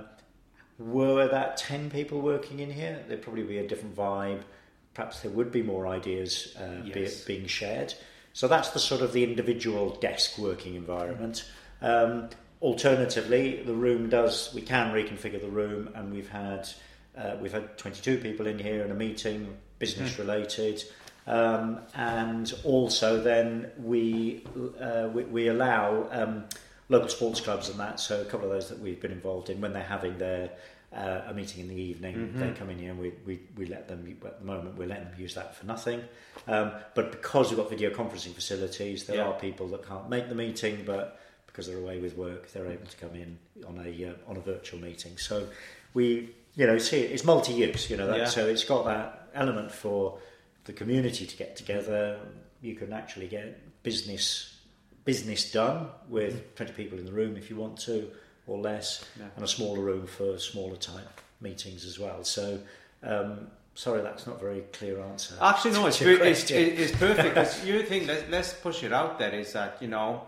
were that ten people working in here, there'd probably be a different vibe. Perhaps there would be more ideas uh, Yes. be, being shared. So that's the sort of the individual desk working environment. Um, alternatively, the room does, we can reconfigure the room, and we've had uh, we've had twenty-two people in here in a meeting, business related, um, and also then we uh, we, we allow um, local sports clubs and that. So a couple of those that we've been involved in, when they're having their uh, a meeting in the evening, Mm-hmm. they come in here and we, we, we let them, at the moment we're letting them use that for nothing. Um, but because we've got video conferencing facilities, there Yeah. are people that can't make the meeting, but because they're away with work, they're able to come in on a uh, on a virtual meeting. So we, you know, see it's multi-use, you know, that, Yeah. so it's got that element for the community to get together. You can actually get business business done with twenty people in the room if you want to, or less, Yeah. and a smaller room for smaller type meetings as well. So, um, sorry, that's not a very clear answer. Actually, no, it's, to your it's, question. it's perfect. Because you think, let's, let's push it out there, is that, you know,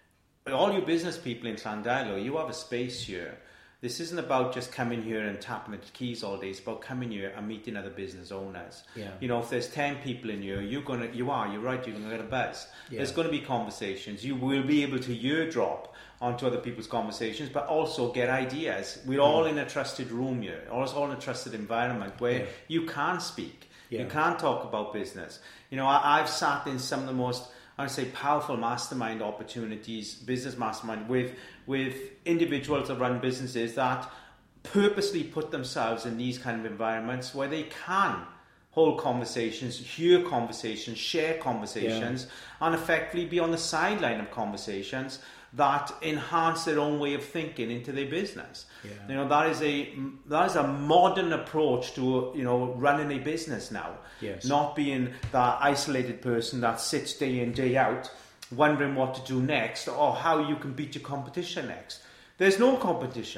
all you business people in Llandilo, you have a space here. This isn't about just coming here and tapping the keys all day. It's about coming here and meeting other business owners. Yeah. You know, if there's ten people in here, you're gonna, you are, you're right, you're gonna get a buzz. Yeah. There's going to be conversations. You will be able to ear drop onto other people's conversations, but also get ideas. We're Mm. all in a trusted room here, all all in a trusted environment where Yeah. you can speak. Yeah. You can talk about business. You know, I, I've sat in some of the most, I would say, powerful mastermind opportunities, business mastermind, with with individuals that run businesses that purposely put themselves in these kind of environments where they can hold conversations, hear conversations, share conversations, and effectively be on the sideline of conversations that enhance their own way of thinking into their business. Yeah. You know, that is a that is a modern approach to, you know, running a business now. Yes. Not being that isolated person that sits day in, day out, wondering what to do next or how you can beat your competition next. There's no competition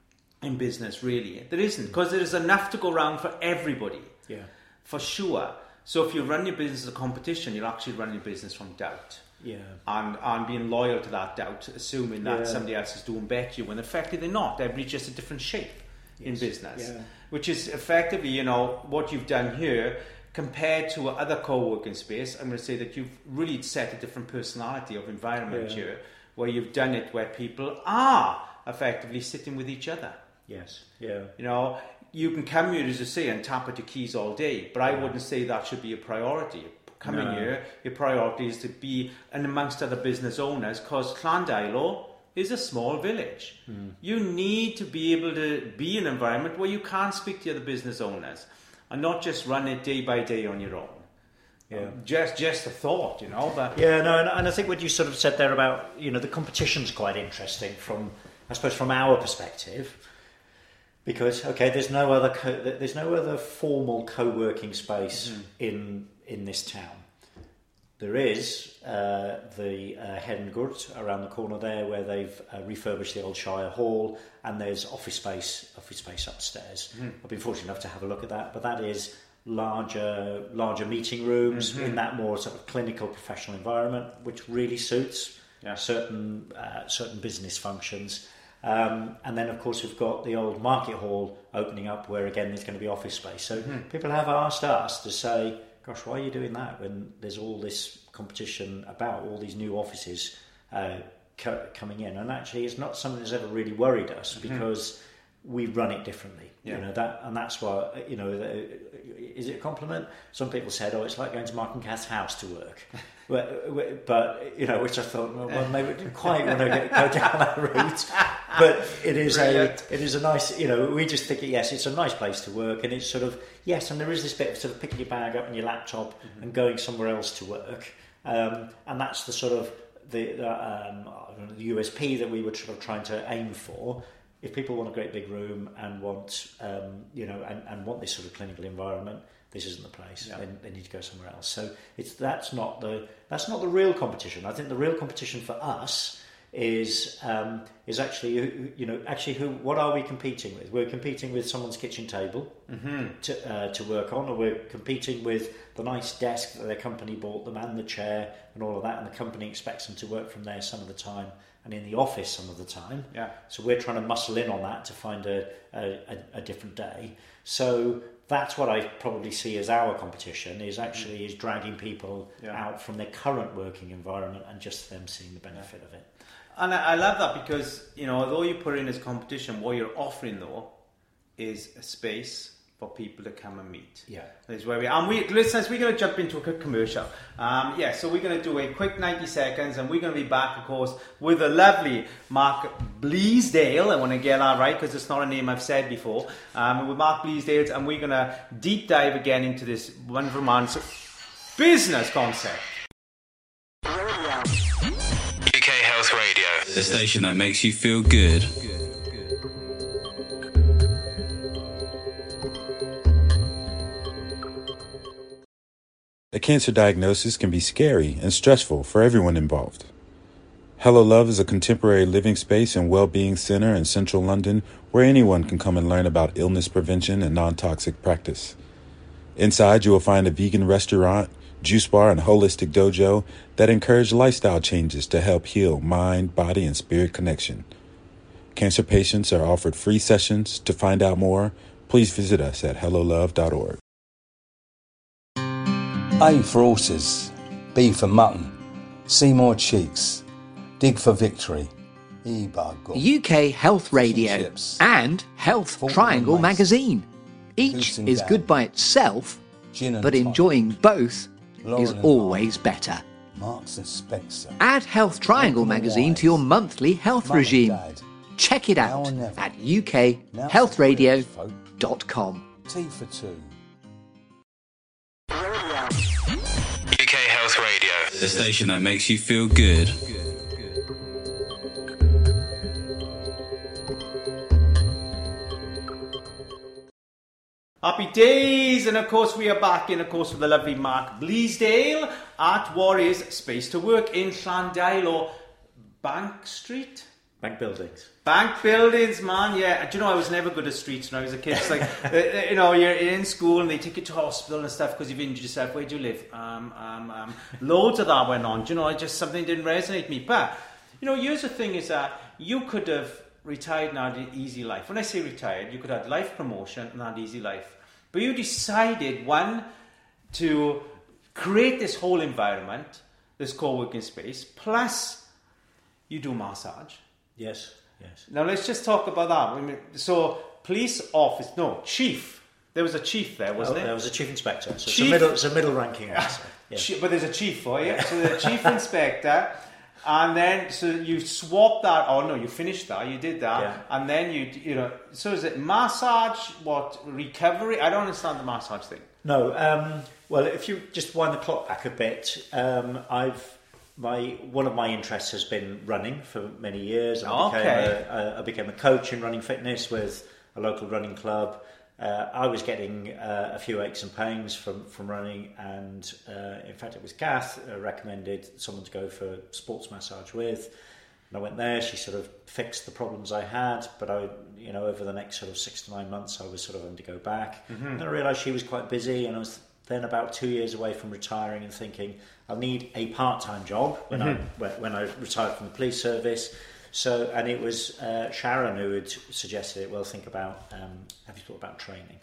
in business, really. There isn't, because there is enough to go around for everybody. Yeah. For sure. So if you run your business as a competition, you're actually running your business from doubt. Yeah. And, and being loyal to that doubt, assuming that Yeah. somebody else is doing better when effectively they're not. Everybody's just a different shape in Yes. business. Yeah. Which is effectively, you know, what you've done here compared to other co-working space. I'm going to say that you've really set a different personality of environment Yeah. here, where you've done it where people are effectively sitting with each other. Yes. Yeah. You know, you can come here, as you say, and tap at your keys all day, but I wouldn't say that should be a priority. Coming No. here, your priority is to be and amongst other business owners, because Llandilo is a small village. Mm. You need to be able to be in an environment where you can speak to other business owners and not just run it day by day on your own. Yeah. Um, just just a thought, you know. But Yeah, no, and, and I think what you sort of said there about, you know, the competition's quite interesting from, I suppose, from our perspective, because okay, there's no other co- there's no other formal co-working space Mm-hmm. in in this town. There is uh, the uh, Hedengurt around the corner there, where they've uh, refurbished the old Shire Hall, and there's office space office space upstairs. Mm-hmm. I've been fortunate enough to have a look at that, but that is larger larger meeting rooms Mm-hmm. in that more sort of clinical professional environment, which really suits Yeah. certain uh, certain business functions. Um, and then, of course, we've got the old market hall opening up, where again there's going to be office space. So people have asked us to say, "Gosh, why are you doing that when there's all this competition about all these new offices uh, co- coming in?" And actually, it's not something that's ever really worried us because we run it differently. Yeah. You know that, and that's why, you know, is it a compliment? Some people said, "Oh, it's like going to Mark and Kath's house to work," but, but you know, which I thought, well, well maybe we didn't quite want to go down that route. But it is Brilliant. a, it is a nice, you know, we just think, yes, it's a nice place to work, and it's sort of, yes, and there is this bit of sort of picking your bag up and your laptop Mm-hmm. and going somewhere else to work, um, and that's the sort of the, the, um, I don't know, the U S P that we were sort of trying to aim for. If people want a great big room and want, um, you know, and, and want this sort of clinical environment, this isn't the place. Yeah. They, they need to go somewhere else. So it's that's not the that's not the real competition. I think the real competition for us is um, is actually you know actually who what are we competing with? We're competing with someone's kitchen table mm-hmm. to uh, to work on, or we're competing with the nice desk that their company bought them and the chair and all of that, and the company expects them to work from there some of the time and in the office some of the time. Yeah. So we're trying to muscle in on that to find a a, a different day. So that's what I probably see as our competition, is actually mm. is dragging people yeah. out from their current working environment and just them seeing the benefit yeah. of it. And I, I love that because, you know, although you put it in as competition, what you're offering though is a space for people to come and meet. Yeah. That's where we are. And we, listeners, we're going to jump into a quick commercial. Um, yeah, so we're going to do a quick ninety seconds and we're going to be back, of course, with the lovely Mark Bleasdale. I want to get that right because it's not a name I've said before. Um, with Mark Bleasdale, and we're going to deep dive again into this wonderful man's business concept. U K Health Radio, the station that makes you feel good. A cancer diagnosis can be scary and stressful for everyone involved. Hello Love is a contemporary living space and well-being center in central London where anyone can come and learn about illness prevention and non-toxic practice. Inside, you will find a vegan restaurant, juice bar, and holistic dojo that encourage lifestyle changes to help heal mind, body, and spirit connection. Cancer patients are offered free sessions. To find out more, please visit us at hello love dot org. A for horses, B for mutton, C more cheeks, dig for victory, E by God. U K Health Radio Chips. and Health Fortnum Triangle and Mason. magazine. Each Goose and is Gab. good by itself, Gin and but tonic, enjoying both Laurel is and always better. Marks and Spencer. Add Health Triangle Malcolm and magazine to Wise. your monthly health Mum and regime. Dad. Check it Now out or never. at u k Now health for radio British folk. dot com. T for two. U K Health Radio, the station that makes you feel good. Happy days, and of course we are back in, of course, with the lovely Mark Bleasdale at what is Space to Work in Llandale, or Bank Street? Bank buildings. Bank buildings, man, yeah. Do you know, I was never good at streets when I was a kid. It's like, uh, you know, you're in school and they take you to hospital and stuff because you've injured yourself. Where do you live? Um, um, um. Loads of that went on. Do you know, it just something didn't resonate with me. But, you know, here's the thing is that you could have retired and had an easy life. When I say retired, you could have life promotion and had easy life. But you decided, one, to create this whole environment, this co-working space, plus you do massage. Yes, yes. Now let's just talk about that. I mean, so police office, no, chief. There was a chief there, wasn't oh, it? There was a chief inspector. So Chief- It's, a middle, it's a middle ranking officer. Yeah. Chi- But there's a chief for you. So the chief inspector, and then so you swapped that. Oh no, you finished that. You did that, Yeah. and then you you know. So is it massage? What recovery? I don't understand the massage thing. No, um, well, if you just wind the clock back a bit, um, I've my one of my interests has been running for many years. I became, Okay. a, a, I became a coach in running fitness with a local running club. Uh, I was getting uh, a few aches and pains from, from running, and uh, in fact it was Kath uh, recommended someone to go for sports massage with. And I went there. She sort of fixed the problems I had, but I, you know, over the next sort of six to nine months, I was sort of having to go back. Mm-hmm. And I realised she was quite busy, and I was then about two years away from retiring and thinking I'll need a part-time job when mm-hmm. I when, when I retired from the police service. So, and it was uh, Sharon who had suggested it. Well, think about um, have you thought about training?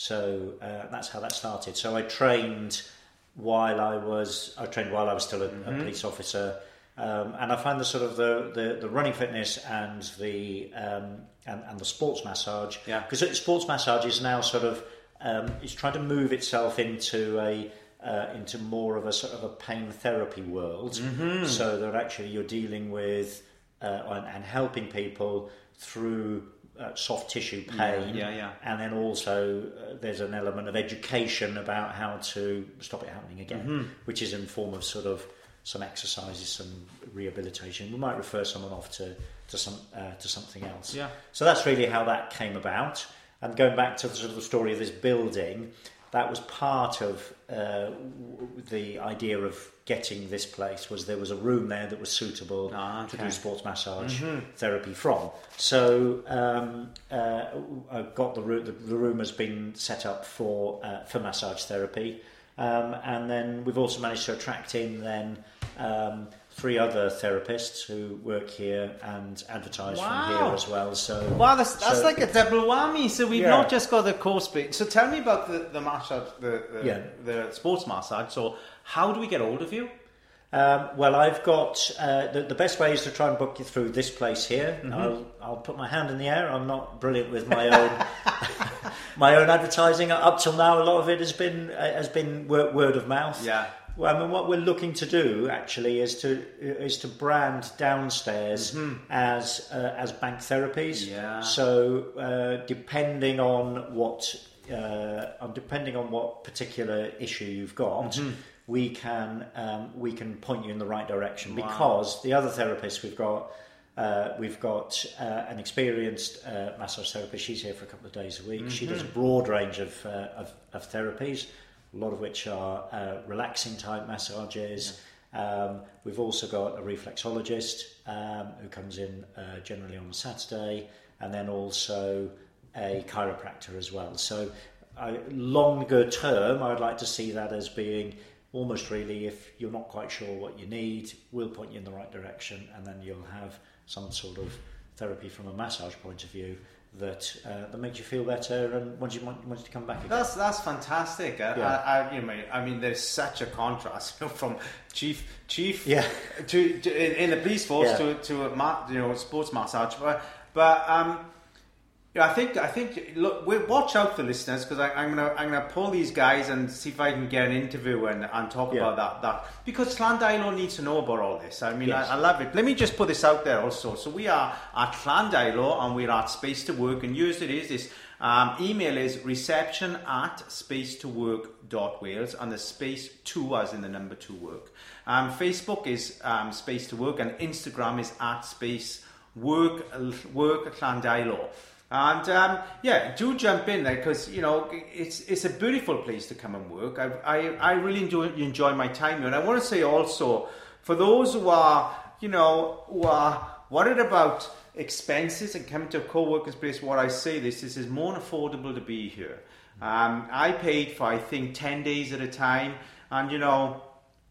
So uh, that's how that started. So I trained while I was I trained while I was still a, mm-hmm. a police officer. Um, and I find the sort of the, the, the running fitness and the um, and, and the sports massage, because yeah. sports massage is now sort of um, it's trying to move itself into a uh, into more of a sort of a pain therapy world, mm-hmm. so that actually you're dealing with uh, and, and helping people through uh, soft tissue pain, yeah, yeah, yeah. and then also uh, there's an element of education about how to stop it happening again, mm-hmm. which is in form of sort of some exercises, some rehabilitation. We might refer someone off to to some uh, to something else. Yeah. So that's really how that came about. And going back to the sort of the story of this building, that was part of uh, the idea of getting this place. Was there was a room there that was suitable ah, okay. to do sports massage mm-hmm. therapy from. So um, uh, I got the room. The, the room has been set up for uh, for massage therapy, um, and then we've also managed to attract in then. Um, three other therapists who work here and advertise wow. from here as well. So wow, that's, that's so, like a double whammy. So we've yeah. not just got the course bit. So tell me about the, the massage, the the, yeah. the sports massage. So how do we get hold of you? Um, well, I've got uh, the, the best way is to try and book you through this place here. Mm-hmm. I'll I'll put my hand in the air. I'm not brilliant with my own my own advertising. Up till now, a lot of it has been uh, has been word, word of mouth. Yeah. Well, I mean, what we're looking to do actually is to is to brand downstairs mm-hmm. as uh, as bank therapies. Yeah. So uh, depending on what uh, depending on what particular issue you've got, mm-hmm. we can um, we can point you in the right direction. Wow. Because the other therapists we've got. Uh, we've got uh, an experienced uh, massage therapist. She's here for a couple of days a week. Mm-hmm. She does a broad range of uh, of, of therapies. A lot of which are uh, relaxing type massages. Yeah. Um, we've also got a reflexologist um, who comes in uh, generally on a Saturday, and then also a chiropractor as well. So uh, longer term, I'd like to see that as being almost really, if you're not quite sure what you need, we'll point you in the right direction, and then you'll have some sort of therapy from a massage point of view that uh, that makes you feel better and wants you want, wants you to come back again. That's that's fantastic. I, yeah. I, I, you know, I mean, there's such a contrast from chief chief yeah. to, to in, in the police force yeah. to to a ma- you know sports massage, but but um. Yeah, I think I think look, we watch out for listeners because I'm gonna I'm gonna pull these guys and see if I can get an interview and, and talk yeah. about that that because Llandeilo needs to know about all this. I mean, yes. I, I love it. Let me just put this out there also. So we are at Llandeilo and we're at Space to Work, and yours it is this um, email is reception at space to work dot wales and the space two as in the number two work. Um, Facebook is um, Space to Work and Instagram is at space work work Llandeilo. And um, yeah, do jump in there because you know it's it's a beautiful place to come and work. I I, I really enjoy enjoy my time here, and I want to say also for those who are you know who are worried about expenses and coming to a co-working place, what I say this this is more affordable to be here. Um, I paid for I think ten days at a time, and you know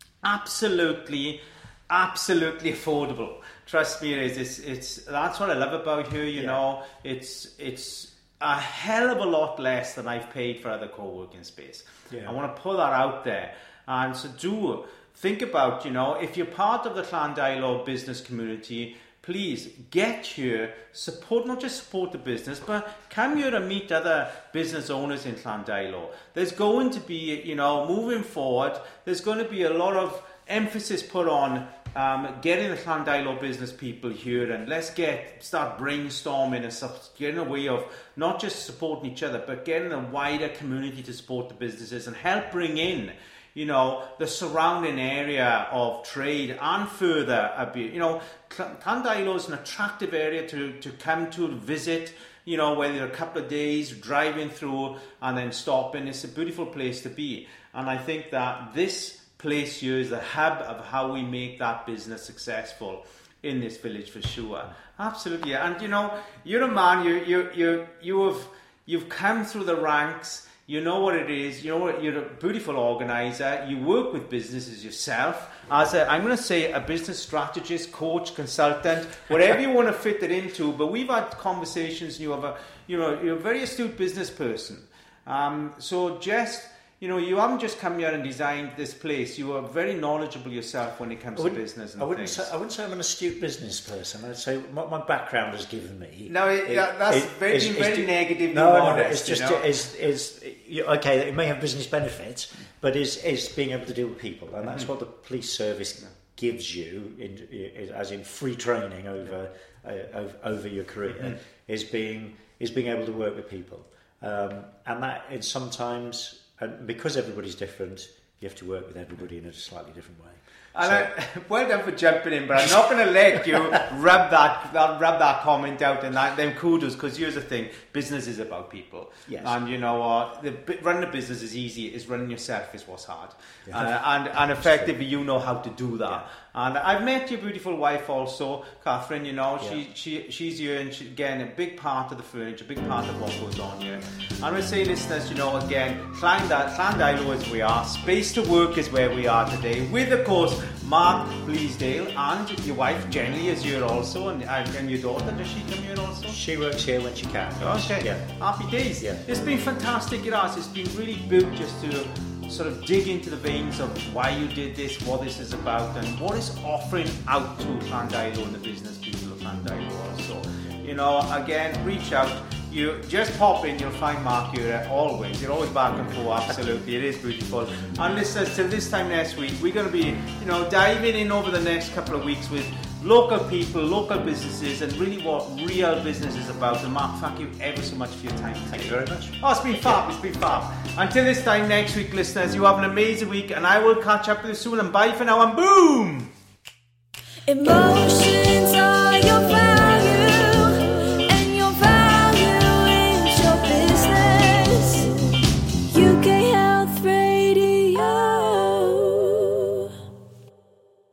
absolutely. Absolutely affordable. Trust me, it is. It's, it's that's what I love about here. You yeah. know, it's it's a hell of a lot less than I've paid for other co-working space. Yeah. I want to put that out there, and so do think about. You know, if you're part of the Llandeilo business community, please get here, support, not just support the business, but come here and meet other business owners in Llandeilo. There's going to be, you know, moving forward. There's going to be a lot of emphasis put on um, getting the Llandeilo business people here, and let's get start brainstorming and getting a way of not just supporting each other, but getting a wider community to support the businesses and help bring in, you know, the surrounding area of trade and further. You know, Llandeilo is an attractive area to, to come to visit. You know, whether a couple of days driving through and then stopping, it's a beautiful place to be. And I think that this place here is the hub of how we make that business successful in this village for sure. Absolutely. And you know, you're a man, you you you you have you've come through the ranks, you know what it is, you know what, you're a beautiful organizer, you work with businesses yourself as a, I'm going to say a business strategist, coach, consultant, whatever you want to fit it into. But we've had conversations and you have a you know you're a very astute business person. Um, so just You know, you haven't just come here and designed this place. You are very knowledgeable yourself when it comes to business and I wouldn't things. Say, I wouldn't say I'm an astute business person. I'd say what my background has given me. No, it, it, that's it, very, is, very is, negative. No, no, honest, it's just you know? is is okay. It may have business benefits, but is is being able to deal with people, and that's mm-hmm. what the police service gives you, in, as in free training over uh, over, over your career, mm-hmm. is being is being able to work with people, um, and that is sometimes. And because everybody's different, you have to work with everybody in a slightly different way. And So- I, well done for jumping in, but I'm not going to let you rub that, that rub that comment out and that them kudos, because here's the thing: business is about people. Yes. And you know what? The bi- running a business is easy. Is running yourself is what's hard. Yeah. Uh, and and effectively, you know how to do that. And I've met your beautiful wife also, Catherine. You know, she Yeah. she she's here, and she, again, a big part of the furniture, a big part of what goes on here. And we say, listeners, you know, again, Llandilo, Llandilo is where we are. Space to Work is where we are today, with of course Mark Bleasdale and your wife Jenny is here also, and, and your daughter, does she come here also? She works here when she can. Okay, Yeah. happy days. Yeah. It's been fantastic, it has. It's been really good just to sort of dig into the veins of why you did this, what this is about, and what it's offering out to Llandilo and the business people of Llandilo also. You know, again, reach out. You just pop in, you'll find Mark here always. You're always back and forth, absolutely. It is beautiful. And listeners, till this time next week, we're going to be, you know, diving in over the next couple of weeks with local people, local businesses, and really what real business is about. And Mark, thank you ever so much for your time today. Thank you very much. Oh, it's been fab, it's been fab. Until this time next week, listeners, you have an amazing week, and I will catch up with you soon. And bye for now, and boom! Emotions